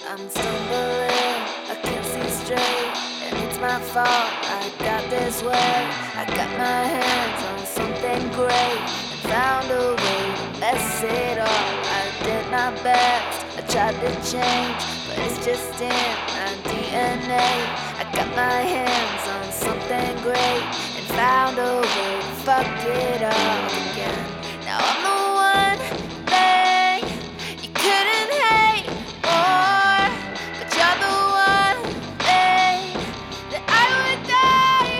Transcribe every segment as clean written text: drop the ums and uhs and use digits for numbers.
I'm stumbling, I can't see straight, and it's my fault. I got this way. I got my hands on something great and found a way to mess it up. I did my best, I tried to change, but it's just in my DNA. I got my hands on something great and found a way to fuck it up again. Now I'm the one thing you couldn't hate more, but you're the one thing that I would die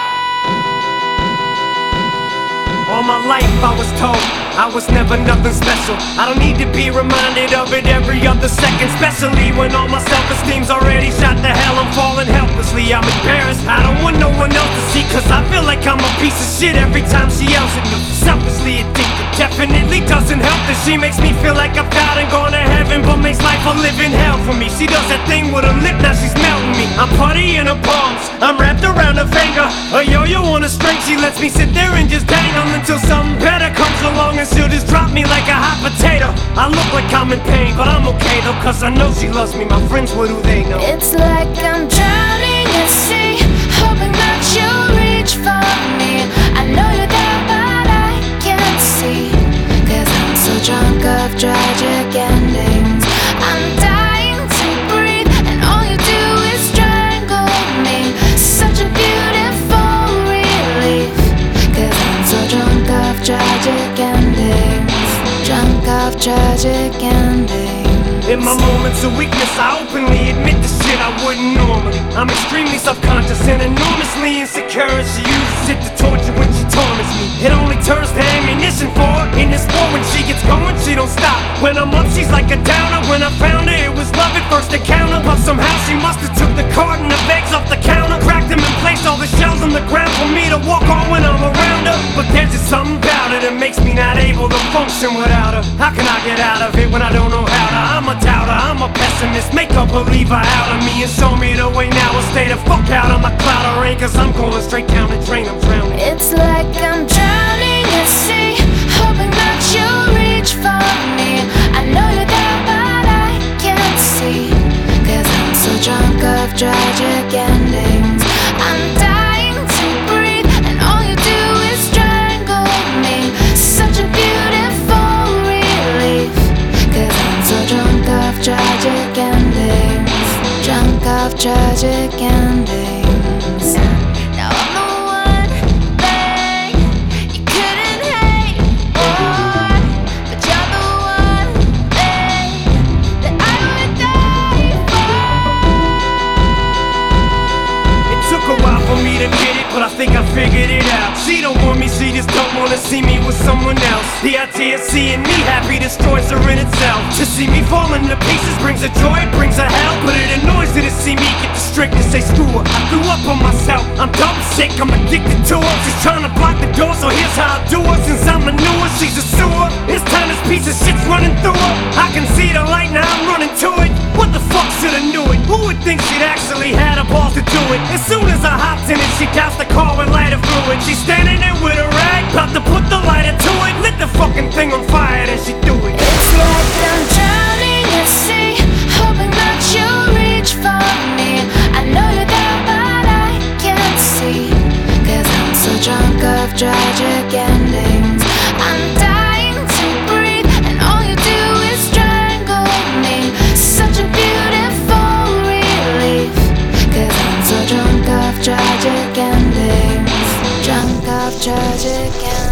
for. All my life I was told I was never nothing special. I don't need to be reminded of it every other second, especially when all my self-esteem's already shot to hell. I'm falling helplessly, I'm embarrassed. I don't want no one else to see, cause I feel like I'm a piece of shit every time she yells at me. Selfishly addicted, definitely doesn't help that she makes me feel like I've died and gone to heaven, but makes life a living hell for me. She does that thing with her lip, now she's melting me. I'm putty in her palms, I'm wrapped around her finger. A yo-yo on a string, she lets me sit there and just dangle until something better comes along and she'll just drop me like a hot potato. I look like I'm in pain, but I'm okay though, cause I know she loves me. My friends, what do they know? It's like I'm drowning at sea, hoping that you'll reach for me. I know you're there, but I can't see, cause I'm so drunk of tragic endings. I'm dying to breathe, and all you do is strangle me. Such a beautiful relief, cause I'm so drunk of tragic endings. Drunk of tragic endings. In my moments of weakness, I openly admit the shit I wouldn't normally. I'm extremely self-conscious and enormously insecure, and she uses it to torture when she torments me. It only turns to ammunition for her in this war. When she gets going, she don't stop. When I'm up, she's like a downer. When I found her, it was love at first encounter, but somehow she must have took the carton of eggs off the counter, cracked them and placed all the shells on the ground for me to walk on when I'm around her. But there's just something about her that makes me not able to function without her. How can I get out of it when I don't know how to? I'm a doubter, I'm a pessimist, make a believer out of me and show me the way now. I'll stay the fuck out of my cloud of rain, cause I'm going straight down the drain, I'm drowning. It's like I'm drowning at sea, hoping that you'll reach for me. I know you're there, but I can't see, cause I'm so drunk of tragic endings. I'm dying to breathe, and all you do is strangle me. Such a beautiful relief, cause I'm so drunk of tragic endings. Drunk of tragic endings. Now I'm the one thing you couldn't hate more, but you're the one thing that I would die for. It took a while for me to get it, but I think I figured it out. She don't want me, she just don't wanna see me with someone else. The idea of seeing me happy destroys her in itself. To see me falling to pieces brings her joy, it brings her hell. But it annoys her to see me get the strength to say screw her. I threw up on myself, I'm dumb sick, I'm addicted to her. She's trying to block the door, so here's how I do her. Since I'm a newer, she's a sewer. This time this piece of shit's running through her. I can see the light, now I'm running to it. What the fuck, should've knew it? Who would think she'd actually had a balls to do it? As soon as I hopped in it, she doused the car with lighter fluid. She's standing there with a rag, about to put the lighter to it. Lit the fucking thing on fire, then she threw it. It's like I'm drowning at sea, hoping that you'll reach for me. I know you're there, but I can't see, cause I'm so drunk of tragic endings. I'm dying to breathe, and all you do is strangle me. Such a beautiful relief, cause I'm so drunk of tragic endings. Drunk of tragic endings.